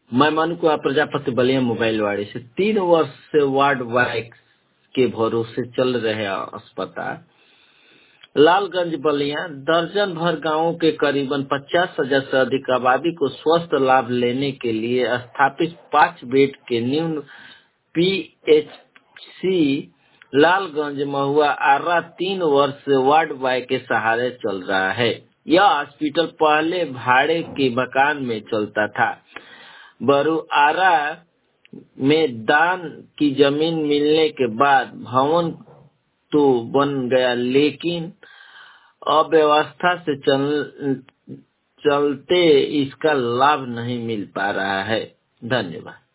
मैं मनु कुमार प्रजापति बलिया मोबाइल वाड़ी से 3 वर्ष से वार्ड वाई के भरोसे चल रहे अस्पताल लालगंज बलिया दर्जन भर गांवों के करीबन 50,000 से अधिक आबादी को स्वस्थ लाभ लेने के लिए स्थापित 5 बेड के न्यून पीएचसी लालगंज महुआ आरा 3 वर्ष से वार्ड वाई के सहारे चल रहा है। यह हॉस्पिटल पहले भाड़े के मकान में चलता था। बरुआरा में दान की जमीन मिलने के बाद भवन तो बन गया, लेकिन अव्यवस्था से चलते इसका लाभ नहीं मिल पा रहा है। धन्यवाद।